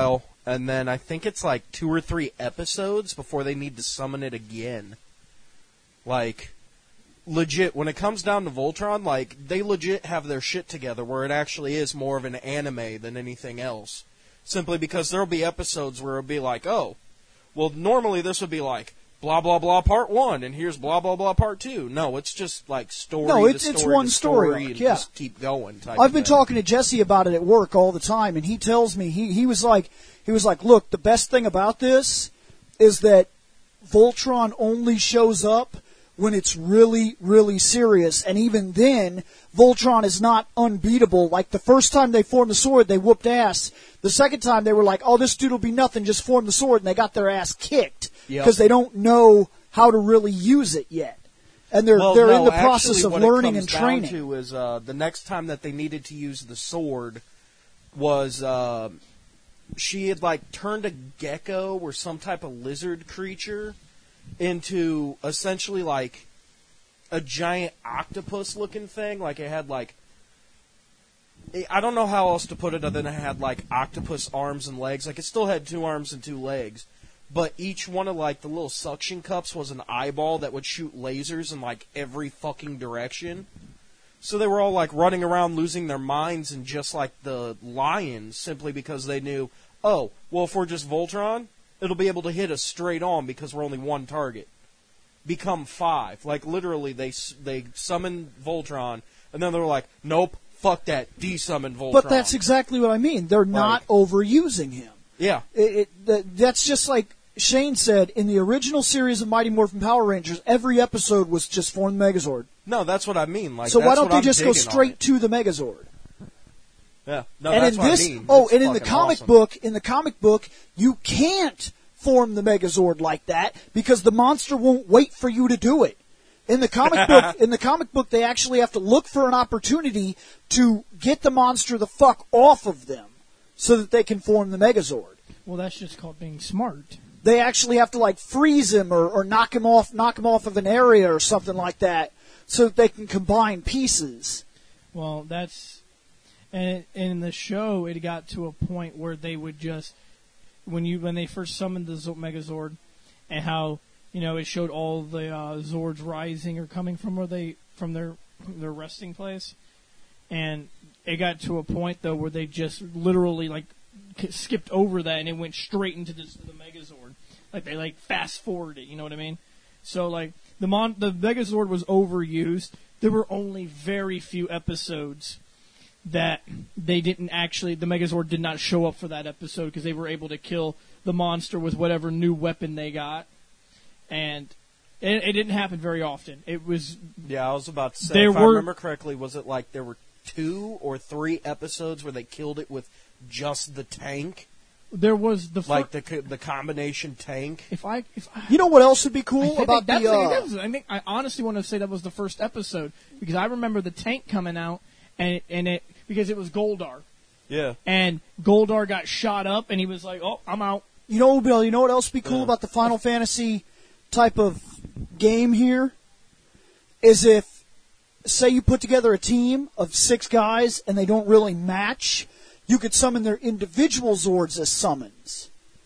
and then I think it's like two or three episodes before they need to summon it again. Like, legit, when it comes down to Voltron, like, they legit have their shit together where it actually is more of an anime than anything else. Simply because there'll be episodes where it'll be like, oh, well, normally this would be like, blah, blah, blah, part one, and here's blah, blah, blah, part two. No, it's just like story No, it's- to it's story one to story story arc, and yeah. just keep going type I've of been thing. talking to Jesse about it at work all the time, and he tells me he he was like he was like, look, the best thing about this is that Voltron only shows up when it's really, really serious, and even then, Voltron is not unbeatable. Like, the first time they formed the sword, they whooped ass. The second time, they were like, oh, this dude will be nothing, just form the sword, and they got their ass kicked. Yep. Because they don't know how to really use it yet. And they're Well, they're no, in the process actually, of what it learning comes and training. Down to is uh, the next time that they needed to use the sword was uh, she had like turned a gecko or some type of lizard creature into essentially like a giant octopus-looking thing. Like it had like I don't know how else to put it other than it had like octopus arms and legs. Like it still had two arms and two legs. But each one of, like, the little suction cups was an eyeball that would shoot lasers in, like, every fucking direction. So they were all, like, running around losing their minds and just like the lions simply because they knew, oh, well, if we're just Voltron, it'll be able to hit us straight on because we're only one target. Become five. Like, literally, they they summoned Voltron, and then they were like, nope, fuck that, de-summon Voltron. But that's exactly what I mean. They're not Like- overusing him. Yeah. It, it, that, that's just like Shane said, in the original series of Mighty Morphin Power Rangers, every episode was just form the Megazord. No, that's what I mean. Like, so why that's don't what they I'm just go digging on straight it. to the Megazord? Yeah. No, and that's in what this, I mean. oh, It's and in the fucking comic awesome. book, in the comic book, you can't form the Megazord like that because the monster won't wait for you to do it. In the comic book, in the comic book, they actually have to look for an opportunity to get the monster the fuck off of them so that they can form the Megazord. Well, that's just called being smart. They actually have to like freeze him or, or knock him off, knock him off of an area or something like that, so that they can combine pieces. Well, that's and in the show it got to a point where they would just when you when they first summoned the Z- Megazord, and how you know it showed all the uh, Zords rising or coming from where they from their their resting place, and it got to a point though where they just literally like k- skipped over that and it went straight into the, the Megazord, like they like fast forwarded it. You know what I mean? So like the mon the Megazord was overused. There were only very few episodes that they didn't actually, the Megazord did not show up for that episode because they were able to kill the monster with whatever new weapon they got. And it, it didn't happen very often. It was, Yeah, I was about to say, There if I were- remember correctly, was it like there were two or three episodes where they killed it with just the tank? there was the, fir- Like the co- the combination tank? if I, if I, You know what else would be I cool think about that's the? like- Uh, that was- I think I honestly want to say that was the first episode because I remember the tank coming out and it, and it because it was Goldar Yeah. and Goldar got shot up and he was like, oh, I'm out. You know, Bill. You know what else would be cool Yeah. about the Final Fantasy type of game here is if, say, you put together a team of six guys and they don't really match, you could summon their individual Zords as summons.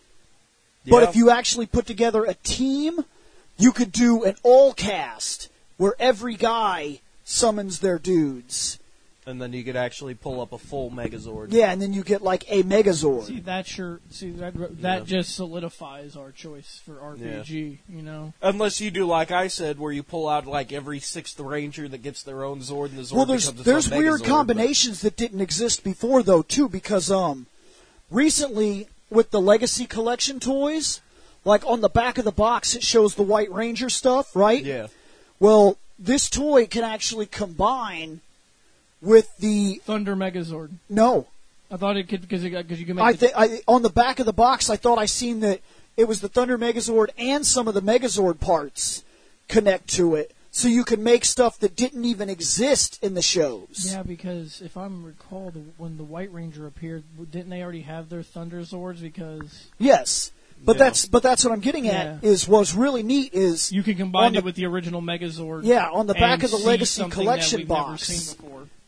But Yeah. if you actually put together a team, you could do an all cast where every guy summons their dudes. And then you could actually pull up a full Megazord. Yeah, and then you get like a Megazord. See, that sure, see that that Yeah. just solidifies our choice for R P G. You know. Unless you do like I said, where you pull out like every sixth ranger that gets their own Zord, and the Zord Well, there's becomes its there's own weird Megazord, combinations that didn't exist before though too, because um, recently with the Legacy Collection toys, like on the back of the box it shows the White Ranger stuff, right? but- Yeah. Well, this toy can actually combine with the Thunder Megazord. no. I thought it could because because you can make. I the, think I on the back of the box I thought I seen that it was the Thunder Megazord and some of the Megazord parts connect to it, so you can make stuff that didn't even exist in the shows. yeah, because if I recall, the, when the White Ranger appeared, didn't they already have their Thunder Zords? Because Yes, but Yeah. that's but that's what I'm getting at. Yeah. Is what's really neat is you can combine On the- it with the original Megazord. Yeah, on the back and of the see Legacy something Collection that we've box. Never seen before.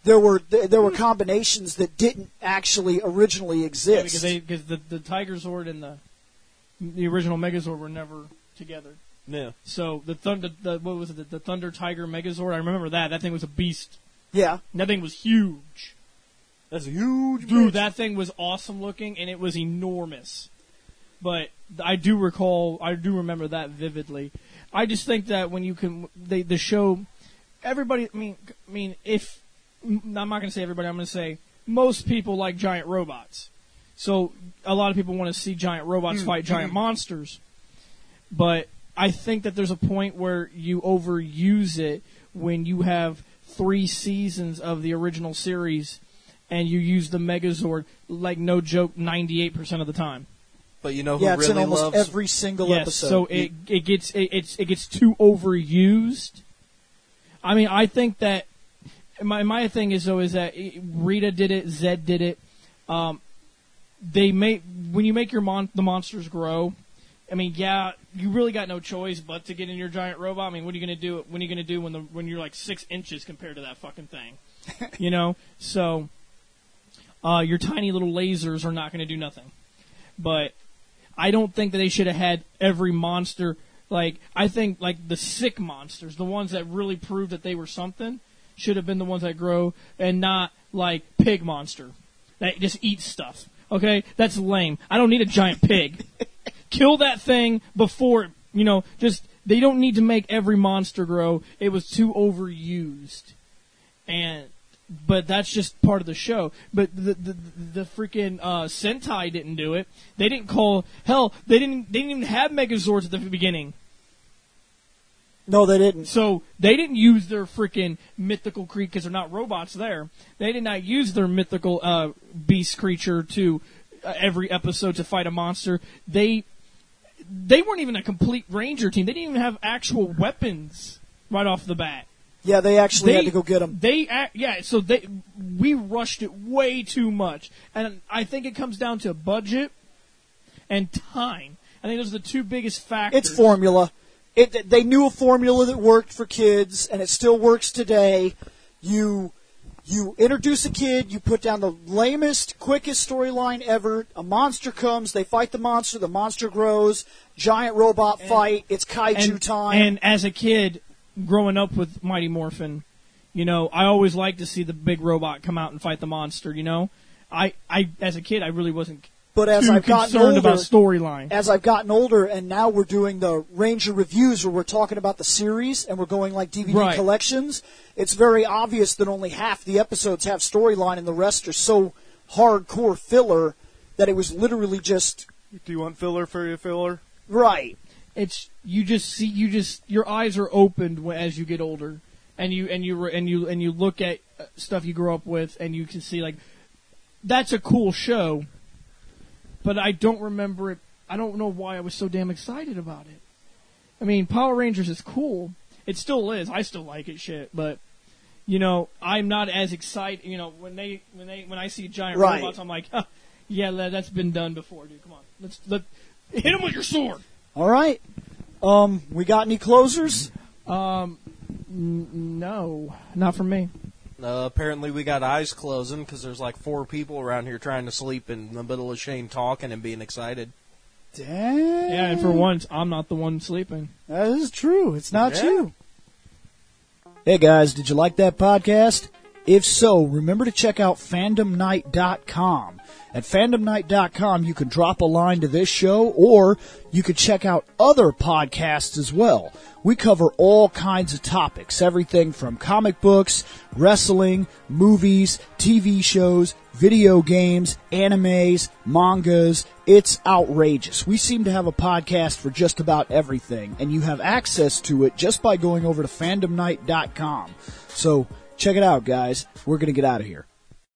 there were there were combinations that didn't actually originally exist. Yeah, because they, because the, the Tiger Zord and the the original Megazord were never together. Yeah. So the thunder, the, what was it? The, the Thunder Tiger Megazord. I remember that. That thing was a beast. Yeah. That thing was huge. That's a huge Dude, bitch. that thing was awesome looking, and it was enormous. But I do recall, I do remember that vividly. I just think that when you can, they, the show, everybody, I mean, I mean, if, I'm not going to say everybody, I'm going to say most people like giant robots. So a lot of people want to see giant robots fight giant monsters. But I think that there's a point where you overuse it when you have three seasons of the original series and you use the Megazord, like no joke, ninety-eight percent of the time. But you know who Yeah, it's really in almost loves every single Yes, episode. so it it gets it, it's it gets too overused. I mean, I think that my my thing is though is that Rita did it, Zed did it. Um, they make when you make your mon- the monsters grow. I mean, yeah, you really got no choice but to get in your giant robot. I mean, what are you gonna do? What are you gonna do when the when you're like six inches compared to that fucking thing? You know, so uh, your tiny little lasers are not gonna do nothing. But I don't think that they should have had every monster. Like, I think, like, the sick monsters, the ones that really proved that they were something, should have been the ones that grow, and not, like, pig monster that just eats stuff. Okay? That's lame. I don't need a giant pig. Kill that thing before, you know, just, they don't need to make every monster grow. It was too overused. And, but that's just part of the show. But the the, the freaking uh, Sentai didn't do it. They didn't call hell. They didn't. They didn't even have Megazords at the beginning. No, they didn't. So they didn't use their freaking mythical creature because they're not robots. There, they did not use their mythical uh, beast creature to uh, every episode to fight a monster. They they weren't even a complete Ranger team. They didn't even have actual weapons right off the bat. Yeah, they actually They- had to go get them. They, act, yeah, so they, we rushed it way too much, and I think it comes down to budget and time. I think those are the two biggest factors. It's formula. It, they knew a formula that worked for kids, and it still works today. You you introduce a kid, you put down the lamest, quickest storyline ever. A monster comes, they fight the monster, the monster grows, giant robot fight, it's kaiju and, time. And as a kid, growing up with Mighty Morphin, you know, I always liked to see the big robot come out and fight the monster. You know, I, I as a kid, I really wasn't but as too I've gotten concerned older, about storyline. as I've gotten older, and now we're doing the Ranger reviews where we're talking about the series and we're going like D V D Right. collections, it's very obvious that only half the episodes have storyline and the rest are so hardcore filler that it was literally just Do you want filler for your filler? right. It's you just see you just your eyes are opened wh- as you get older, and you and you re- and you and you look at uh, stuff you grew up with, and you can see like that's a cool show. But I don't remember it. I don't know why I was so damn excited about it. I mean, Power Rangers is cool. It still is. I still like it, shit. But you know, I'm not as excited. You know, when they when they when I see giant Right. robots, I'm like, huh, yeah, that- that's been done before, dude. Come on, let's let hit him with your sword. All right. Um, we got any closers? Um, n- no, not for me. Uh, apparently we got eyes closing because there's like four people around here trying to sleep in the middle of Shane talking and being excited. Dang. Yeah, and for once, I'm not the one sleeping. That is true. It's not Yeah. you. Hey guys, did you like that podcast? If so, remember to check out fandom night dot com. At fandom night dot com, you can drop a line to this show, or you could check out other podcasts as well. We cover all kinds of topics, everything from comic books, wrestling, movies, T V shows, video games, animes, mangas. It's outrageous. We seem to have a podcast for just about everything, and you have access to it just by going over to fandom night dot com. So, check it out, guys. We're going to get out of here.